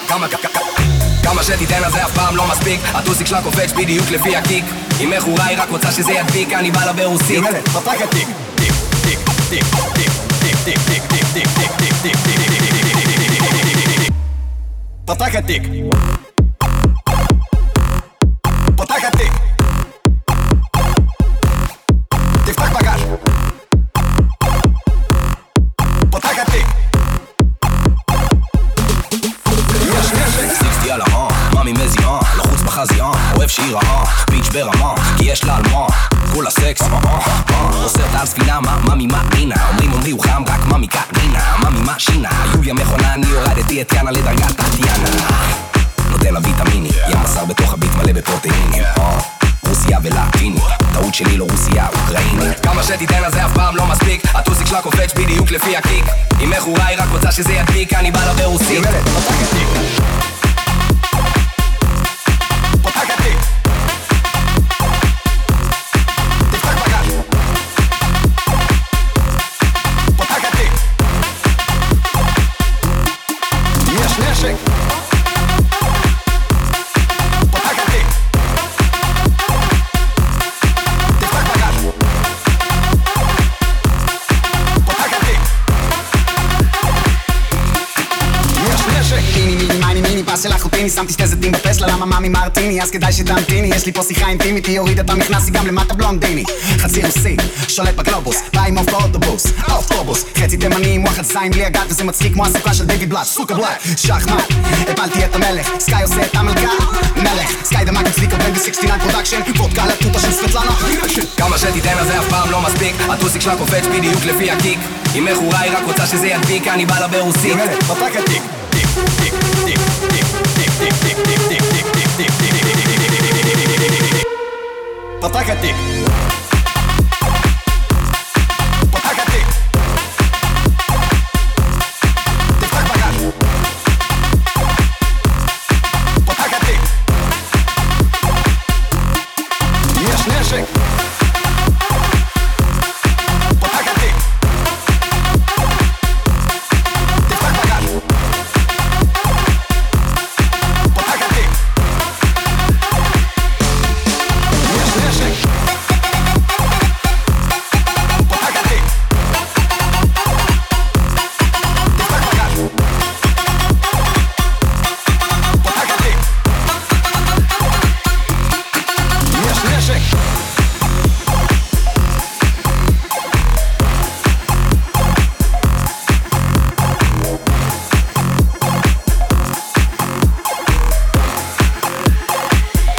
כמה שתיתן אז זה אף פעם לא מספיק. הטוסיק שלה קופץ בדיוק לפי הקיק. אם מכורה היא רק רוצה שזה ידביק. אני בא לה ברוסית פתק הטיק פתק הטיק פתק הטיק תפתח בגש פתק הטיק יש נשק סיקסטי על מאמי מזיעה לחוץ בחזייה אוהב שהיא רעה ביץ' ברמה כי יש לה על מה כולה סקס עושה על ספינה מאמי מאמינה אומרים הוא חם רק מאמי קטרינה מאמי מאשינה יוליה מכונה אני הורדתי את יאנה לדרגת תתיאנה נותן לה ויטמיני ים בשר בתוך הביט מלא בפרוטאינים רוסיה ולטיני טעות שלי לא רוסיה אוקראיני כמה שתיתן אז זה אף פעם לא מספיק הטוסיק שלה קופץ בדיוק לפי הקיק אם מכורה היא רק רוצה שזה ידביק אני בא לה ברוסית שמתי שתי זיתים בפסלה, למה מאמי מרטיני? אז כדאי שתמתיני, יש לי פה שיחה אינטימית, היא הורידה את המכנסי גם למטה בלונדיני חצי רוסי, שולט בגלובוס, בא עם אוף באוטובוס, אוטובוס חצי תימני עם וואחד זין בלי הגת וזה מצחיק כמו הסוכה של דיוויד בלאט סוכה בלאט, שחמט, הפלתי את המלך סקאי עושה את המלכה, מלך סקאי דמק אצלי קבן ב-69 פרודקשן וודקה לטוטה של סבטלנה כמה שתיתן אז זה אף פעם לא מספיק הטוסיק שלה קופץ בדיוק לפי הקיק אם מכורה היא רק רוצה שזה ידביק אני בא לה ברוסית פתק הטיק פתק הטיק